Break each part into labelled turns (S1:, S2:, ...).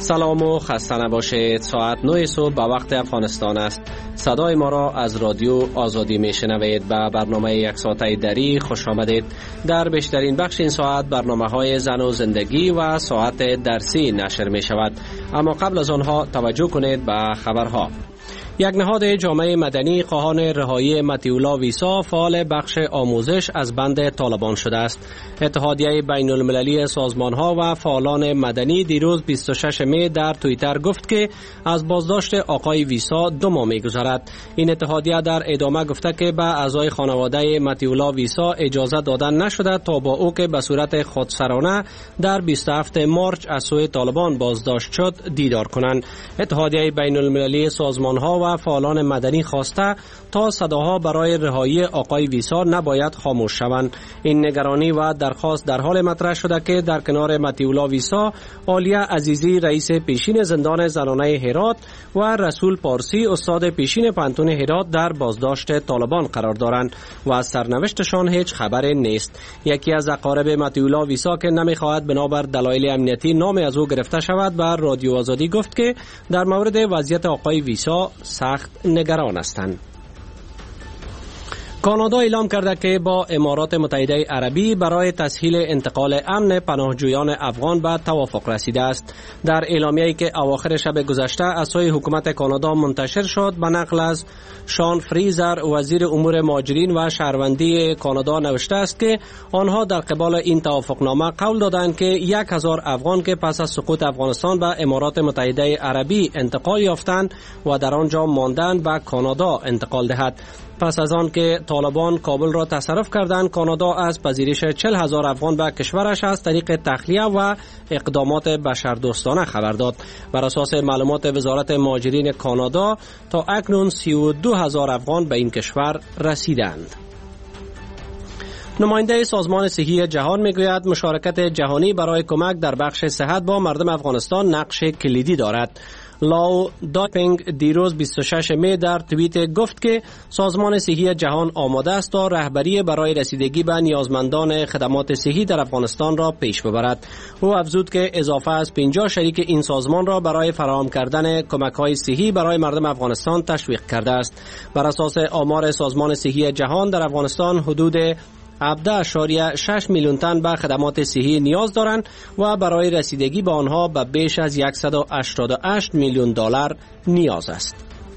S1: سلام و خسته نباشید. ساعت 9 صبح به وقت افغانستان است. صدای ما را از رادیو آزادی میشنوید. به برنامه یک ساعته دری خوش آمدید. در بیشترین بخش این ساعت برنامه های زن و زندگی و ساعت درسی نشر می شود. اما قبل از آنها توجه کنید به خبرها. یک نهاد جامعه مدنی خواهان رهایی مطیع ویسا فعال بخش آموزش از بند طالبان شده است. اتحادیه بین المللی سازمانها و فعالان مدنی دیروز 26 می در توییتر گفت که از بازداشت آقای ویسا 2 ماه می‌گذرد. این اتحادیه در ادامه گفته که به اعضای خانواده مطیع ویسا اجازه دادن نشده تا با او که به صورت خودسرانه در 27 مارچ از سوی طالبان بازداشت شد دیدار کنند. اتحادیه بین المللی سازمانها و فعالان مدنی خواسته تا صداها برای رهایی آقای ویسا نباید خاموش شوند. این نگرانی و درخواست در حال مطرح شده که در کنار مطیع ویسا، عالیه عزیزی رئیس پیشین زندان زنانه هرات و رسول پارسی استاد پیشین پانتون هرات در بازداشت طالبان قرار دارند و از سرنوشتشان هیچ خبری نیست. یکی از اقارب مطیع ویسا که نمیخواهد بنابر دلایل امنیتی نام از او گرفته شود بر رادیو آزادی گفت که در مورد وضعیت آقای ویسا سخت نگران هستند. کانادا اعلام کرده که با امارات متحده عربی برای تسهیل انتقال امن پناهجویان افغان به توافق رسیده است. در اعلامیه‌ای که اواخر شب گذشته از سوی حکومت کانادا منتشر شد به نقل از شان فریزر وزیر امور مهاجرین و شهروندی کانادا نوشته است که آنها در قبال این توافقنامه قول دادند که 1000 افغان که پس از سقوط افغانستان به امارات متحده عربی انتقال یافتند و در آنجا ماندند به کانادا انتقال دهد. پس از آن که طالبان کابل را تصرف کردند، کانادا از پذیرش 40,000 افغان به کشورش از طریق تخلیه و اقدامات بشردوستانه خبر داد. بر اساس معلومات وزارت مهاجرین کانادا تا اکنون 32,000 افغان به این کشور رسیدند. نماینده سازمان صحی جهان میگوید مشارکت جهانی برای کمک در بخش صحت با مردم افغانستان نقش کلیدی دارد. لاو داپینگ دیروز 26 می در توییت گفت که سازمان صحی جهان آماده است تا رهبری برای رسیدگی به نیازمندان خدمات صحی در افغانستان را پیش ببرد. او افزود که اضافه از 50 شریک این سازمان را برای فراهم کردن کمک‌های صحی برای مردم افغانستان تشویق کرده است. بر اساس آمار سازمان صحی جهان در افغانستان حدود 17.6 میلیون تن به خدمات صحی نیاز دارند و برای رسیدگی به آنها به بیش از 188 میلیون دلار نیاز است.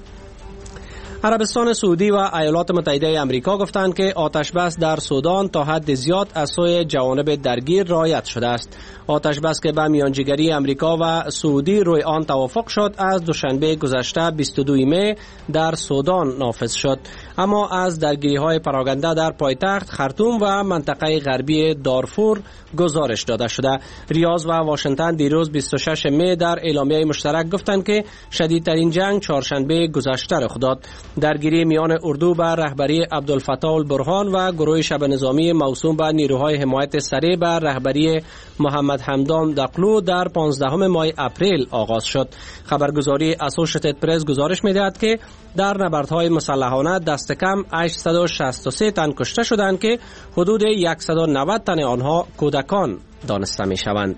S1: عربستان سعودی و ایالات متحده آمریکا گفتند که آتش بس در سودان تا حد زیاد از سوی جوانب درگیر رعایت شده است. آتش بس که به میانجیگری آمریکا و سعودی روی آن توافق شد از دوشنبه گذشته 22 می در سودان نافذ شد، اما از درگیری‌های پراکنده در پایتخت خرطوم و منطقه غربی دارفور گزارش داده شده. ریاض و واشنگتن دیروز 26 می در اعلامیه مشترک گفتند که شدیدترین جنگ چهارشنبه گذشته رخ داد. درگیری میان اردو به رهبری عبدالفتاح البرهان و گروه شبه نظامی موسوم به نیروهای حمایت سریع به رهبری محمد حمدان دقلو در 15 ماه اپریل آغاز شد. خبرگزاری اسوشییتد پرس گزارش می‌دهد که در نبردهای مسلحانه دست کم 863 تن کشته شدند که حدود 190 تن آنها کودکان دانسته می‌شوند.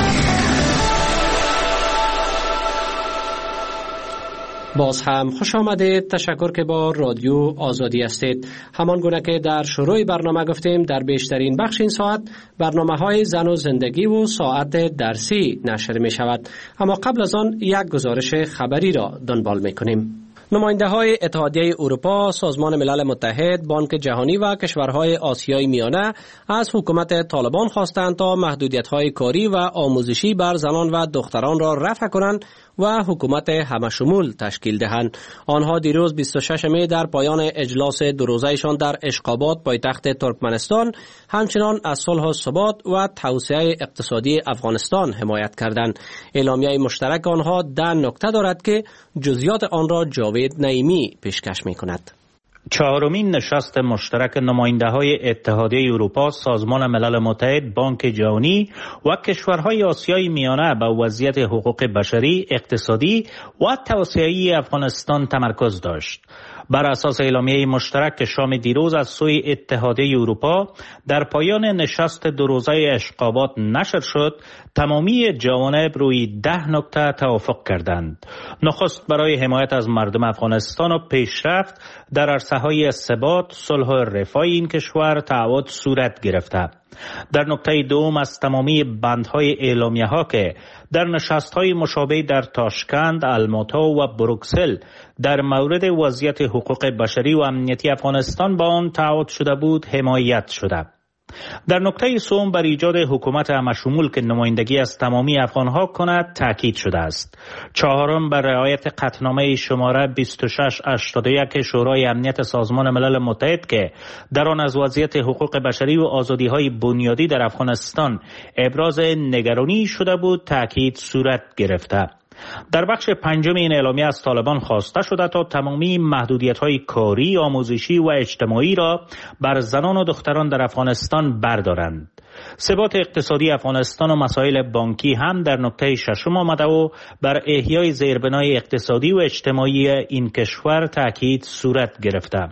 S1: باز هم خوش آمدید. تشکر که با رادیو آزادی هستید. همان گونه که در شروع برنامه گفتیم در بیشترین بخش این ساعت برنامه‌های زن و زندگی و ساعت درسی نشر می شود. اما قبل از آن یک گزارش خبری را دنبال می کنیم. نماینده‌های اتحادیه اروپا، سازمان ملل متحد، بانک جهانی و کشورهای آسیای میانه از حکومت طالبان خواستند تا محدودیت‌های کاری و آموزشی بر زنان و دختران را رفع کنند و حکومت همشمول تشکیل دهند. آنها دیروز 26 می در پایان اجلاس دو روزه‌شان در اشخاباد پایتخت ترکمنستان همچنان از صلح و ثبات و توسعه اقتصادی افغانستان حمایت کردند. اعلامیه مشترک آنها 10 نکته دارد که جزئیات آن را جاوید نعیمی پیشکش می‌کند.
S2: چهارمین نشست مشترک نماینده‌های اتحادیه اروپا، سازمان ملل متحد، بانک جهانی و کشورهای آسیای میانه به وضعیت حقوق بشری، اقتصادی و توسعه‌ای افغانستان تمرکز داشت. بر اساس اعلامیه مشترک شام دیروز از سوی اتحادیه اروپا در پایان نشست دو روزه اشقابات نشر شد، تمامی جوانب روی 10 نکته توافق کردند. نخست برای حمایت از مردم افغانستان و پیشرفت در عرصه‌های ثبات، صلح و رفاه این کشور تعهد صورت گرفته. در نکته دوم از تمامی بندهای اعلامیه ها که در نشست های مشابه در تاشکند، الماتا و بروکسل در مورد وضعیت حقوق بشری و امنیتی افغانستان با آن تعهد شده بود حمایت شده. در نکته سوم بر ایجاد حکومت همشمول که نمایندگی از تمامی افغانها کند تاکید شده است. چهارم بر رعایت قطعنامه شماره 2681 شورای امنیت سازمان ملل متحد که در آن از وضعیت حقوق بشری و آزادی‌های بنیادی در افغانستان ابراز نگرانی شده بود تاکید صورت گرفته. در بخش پنجم این اعلامیه از طالبان خواسته شده تا تمامی محدودیت‌های کاری، آموزشی و اجتماعی را بر زنان و دختران در افغانستان بردارند. ثبات اقتصادی افغانستان و مسائل بانکی هم در نکته ششم آمده و بر احیای زیربنای اقتصادی و اجتماعی این کشور تاکید صورت گرفته.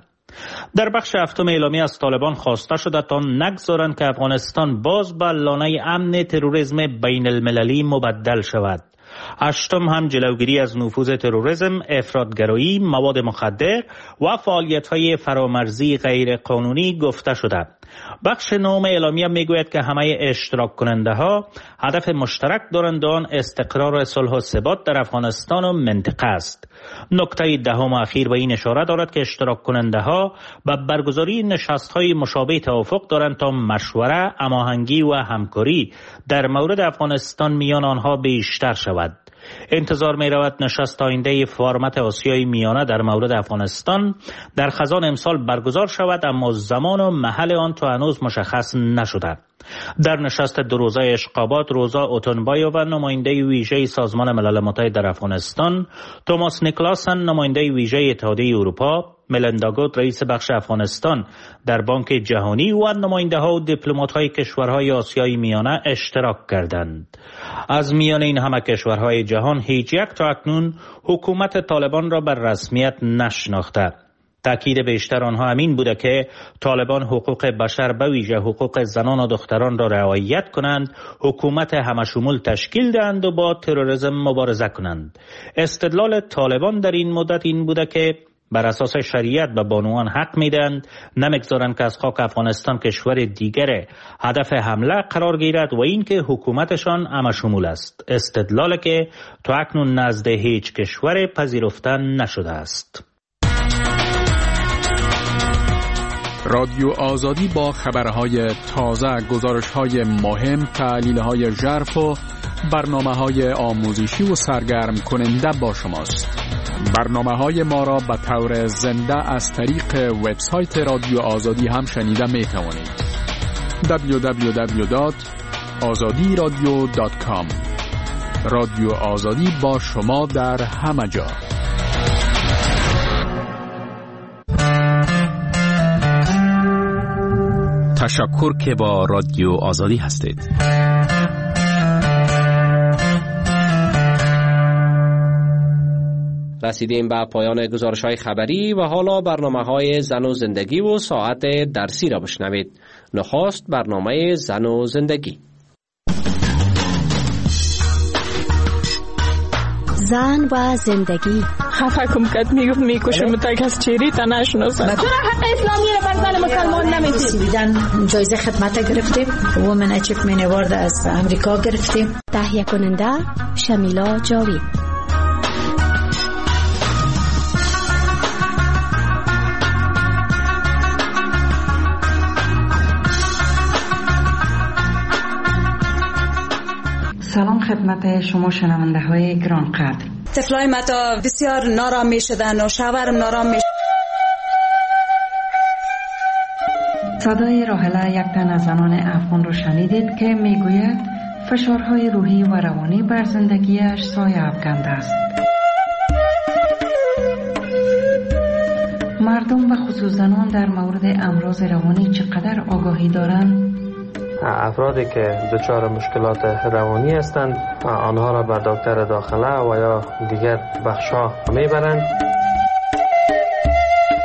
S2: در بخش هفتم اعلامیه از طالبان خواسته شده تا نگذارند که افغانستان باز به لانه امن تروریسم بین المللی مبدل شود. هشتم هم جلوگیری از نفوذ تروریسم، افراطگرایی، مواد مخدر و فعالیت‌های فرامرزی غیر قانونی گفته شده. بخش نهم اعلامیه میگوید که همه اشتراک کننده ها هدف مشترک دارند آن استقرار، صلح و ثبات در افغانستان و منطقه است. نکته دهم اخیر به این اشاره دارد که اشتراک کننده ها به برگزاری نشست‌های مشابه توافق دارند تا مشوره، هماهنگی و همکاری در مورد افغانستان میان آنها بیشتر شود. انتظار می رود نشست آینده فرمت آسیای میانه در مورد افغانستان در خزان امسال برگزار شود، اما زمان و محل آن تا هنوز مشخص نشده. در نشست دو روزه اشقابات، روزا اوتونبایووا نماینده ویژه سازمان ملل متحد در افغانستان، توماس نیکلاسن نماینده ویژه اتحادیه اروپا، ملندا گوت رئیس بخش افغانستان در بانک جهانی و نماینده ها و دیپلمات های کشورهای آسیای میانه اشتراک کردند. از میان این همه کشورهای جهان هیچ یک تا اکنون حکومت طالبان را بر رسمیت نشناخته. تأکید بیشتر آنها همین بوده که طالبان حقوق بشر به ویژه حقوق زنان و دختران را رعایت کنند، حکومت همشمول تشکیل دهند و با تروریسم مبارزه کنند. استدلال طالبان در این مدت این بوده که بر اساس شریعت به بانوان حق میدند نمیگذارند که از خاک افغانستان کشور دیگر هدف حمله قرار گیرد و اینکه حکومتشان همشمول است. استدلالی که تا اکنون نزد هیچ کشور پذیرفته نشده است.
S3: رادیو آزادی با خبرهای تازه، گزارش‌های مهم، تحلیل‌های ژرف و برنامه‌های آموزشی و سرگرم کننده با شماست. برنامه‌های ما را به طور زنده از طریق وبسایت رادیو آزادی هم شنیده می‌توانید. www.azadiradio.com. رادیو آزادی با شما در همه جا.
S4: تشکر که با رادیو آزادی هستید.
S1: رسیدیم به پایان گزارش‌های خبری و حالا برنامه‌های زن و زندگی و ساعت درسی را بشنوید. نخست برنامه زن و زندگی.
S5: زن و زندگی.
S6: خفه کم کد میگفت میکشم تک از چیری تا نشناسم.
S7: چرا حق اسلامی رو بر زن مسلمان نمیدید؟
S5: جایزه خدمت گرفتیم، وومن اچیومنت اوارد از امریکا گرفتیم. تهیه کننده شمیلا جاوید.
S8: سلام خدمت شما شنونده های گران قدر.
S9: طفلای متا بسیار نارام می شدن و شوهرم نارام می.
S8: صدای راحله یک تن از زنان افغان رو شنیدید که میگوید فشارهای روحی و روانی بر زندگیش سایه افکنده است. مردم و خصوص زنان در مورد امراض روانی چقدر آگاهی دارند؟
S10: افرادی که دچار مشکلات روانی هستند آنها را به دکتر داخله و یا دیگر بخش‌ها میبرند.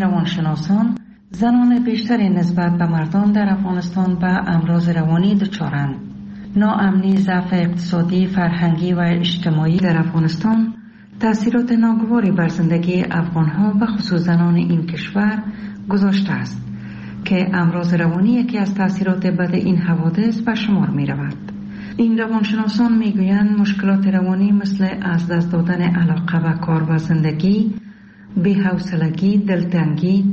S8: روانشناسان زنان بیشتری نسبت به مردان در افغانستان به امراض روانی دچارند. ناامنی، ضعف اقتصادی، فرهنگی و اجتماعی در افغانستان تأثیرات ناگواری بر زندگی افغانها و خصوص زنان این کشور گذاشته است که امراض روانی یکی از تأثیرات بد این حوادث به شمار می رود. این روانشناسان می گویند مشکلات روانی مثل از دست دادن علاقه به کار و زندگی، بی‌حوصلگی، دلتنگی،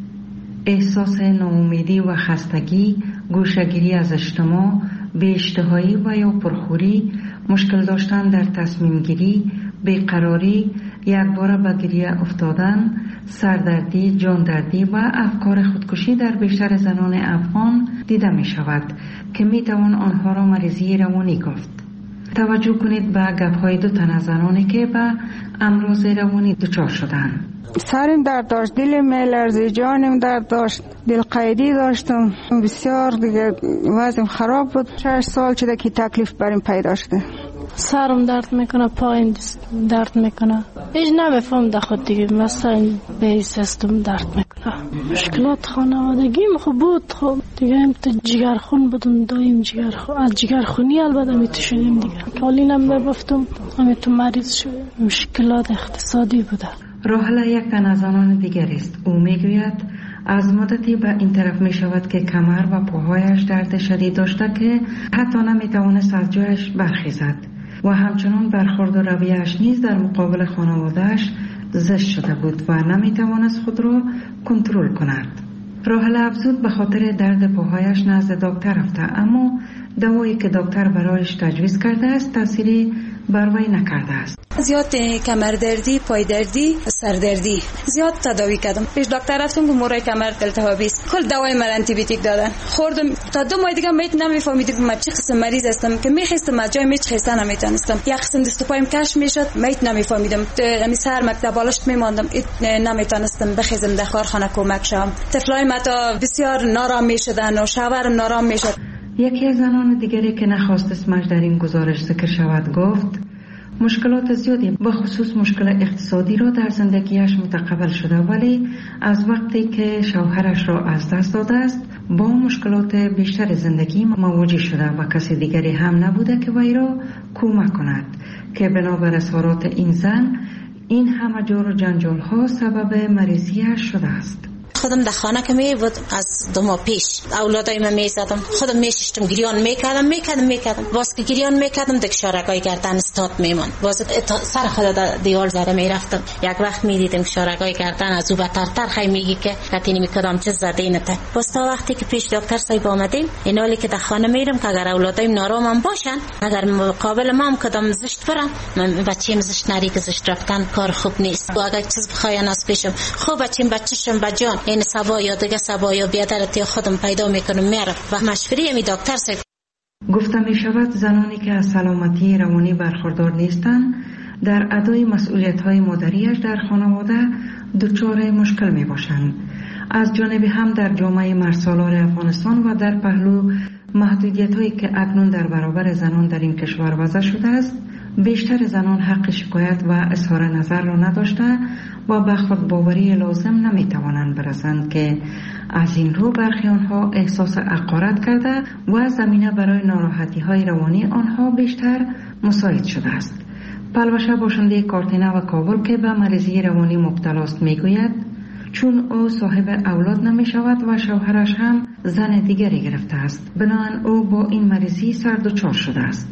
S8: احساس ناامیدی و خستگی، گوشه‌گیری از اجتماع، بی‌اشتهایی و یا پرخوری، مشکل داشتن در تصمیم گیری، بیقراری، یکباره به گریه افتادن، سردردی، جاندردی و افکار خودکشی در بیشتر زنان افغان دیده می شود که می توان آنها را مریضی روانی گفت. توجه کنید به گپ‌های دو تن از زنانی که به امراض روانی دچار شدند.
S11: سرم درد داشت، دلم میلرزید، جانم درد داشت، دل قیدی داشتم، بسیار دیگه وضعم خراب بود. 6 سال شده که تکلیف بریم پیدا شده.
S6: سرم درد میکنه، پایم درد میکنه، هیچ نمیفهم در خود دیگه، مثلا به سیستم درد میکنه. مشکلات خانوادگیم خوب بود، خب دیگه هم تو جگرخون بودم، دایم جگرخون، از جگرخونی البته میتوشیدیم دیگه. کالینم میبفتم، همه تو مریض شد. مشکلات اقتصادی بوده.
S8: راحله یک تن از زنان دیگر است. او میگوید از مدتی به این طرف می شود که کمر و پاهایش درد شدید داشته که حتی نمی توانست از جایش برخیزد و همچنان برخورد و رویه‌اش نیز در مقابل خانواده‌اش زشت شده بود و نمی توانست خود را کنترل کند. راحله افزود به خاطر درد پاهایش نزد دکتر رفته، اما دوایی که دکتر برایش تجویز کرده است تأثیری بر وی نکرده است.
S9: زیاد کمردردی، پایدردی، سردردی زیاد تداوی کردم. پیش دکتر رفتم که مورای کمر التهابی است. کل دوای من آنتی بیوتیک دادن. خوردم تا 2 ماه دیگه نمیفهمیدم که من چه قسم مریض هستم که میخواستم از جای میخواستم نمیتونستم. یک قسم دست و پایم کش میشد، نمیفهمیدم. همین سر مکتب بالشت میماندم، نمیتونستم بخیزم در کارخانه کمک شم. طفلای ما تا بسیار نارام میشدن و شوهرم نارام میشد.
S8: یکی از زنان دیگری که نخواست اسمش در این گزارش ذکر شود گفت مشکلات زیادی به خصوص مشکل اقتصادی را در زندگیش متقبل شده، ولی از وقتی که شوهرش را از دست داده است با مشکلات بیشتر زندگی مواجه شده و کسی دیگری هم نبوده که وی را کمک کند که بنابر اظهارات این زن این همه جور و جنجال ها سبب مریضیش شده است.
S12: خودم در خانه که می بود از 2 ماه پیش اولادای من می زدم، خودم می ششتم، گریان میکردم باز که گریان میکردم دیگه شارگای گردن استاد میمان، باز سر خود در دیوار زده میرفتم. یک وقت میدیدم شارگای گردن از او بدتر خیلی میگی که کتینی میکردم چه زده اینته. باز تا وقتی که پیش دکتر صاحب آمدیم اینالی که در خانه میرم که اگر اولادایم نارام باشن، اگر مقابل ما هم کدام زشت برم، من بچه‌م زشت نری که زشت رفتن کار خوب نیست. و اگر چیز بخواین از پیشم خوب بچه‌م بجان این سبا یا دیگه سبا یا بیادرتی خودم پیدا میکنم میرم و مشوری می دکتر صاحب.
S8: گفته می شود زنانی که از سلامتی روانی برخوردار نیستند در ادای مسئولیت های مادریش در خانواده دچار مشکل می باشند. از جانب هم در جامعه مرسالار افغانستان و در پهلو محدودیت هایی که اکنون در برابر زنان در این کشور وضع شده است، بیشتر زنان حق شکایت و اظهار نظر را نداشته و به خودباوری لازم نمیتوانند برسند که از این رو برخی آنها احساس حقارت کرده و زمینه برای ناراحتی های روانی آنها بیشتر مساعد شده است. پلوشه باشنده کارتینه و کابل که به مریضی روانی مبتلا است میگوید چون او صاحب اولاد نمی شود و شوهرش هم زن دیگری گرفته است، بنابراین او با این مریضی سردچار شده است.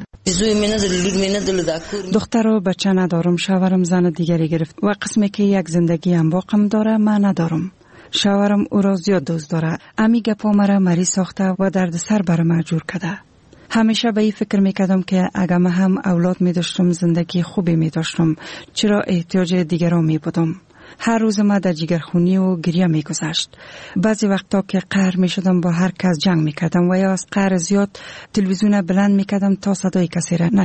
S13: دختر و بچه ندارم، شوهرم زن دیگری گرفت و قسمی که یک زندگی هم باقم داره من ندارم. شوهرم او را زیاد دوست داره، امی گپا مرا مریض ساخته و درد سر برم مجبور کرده. همیشه به این فکر میکردم که اگر من هم اولاد میداشتم زندگی خوبی میداشتم، چرا احتیاج دیگران میبودم. هر روز ما در جگرخونی و گریه میگذشت. بعضی وقتا که قهر میشدم با هر کس جنگ میکردم و یا از قهر زیاد تلویزیون بلند میکردم تا صدای کسی را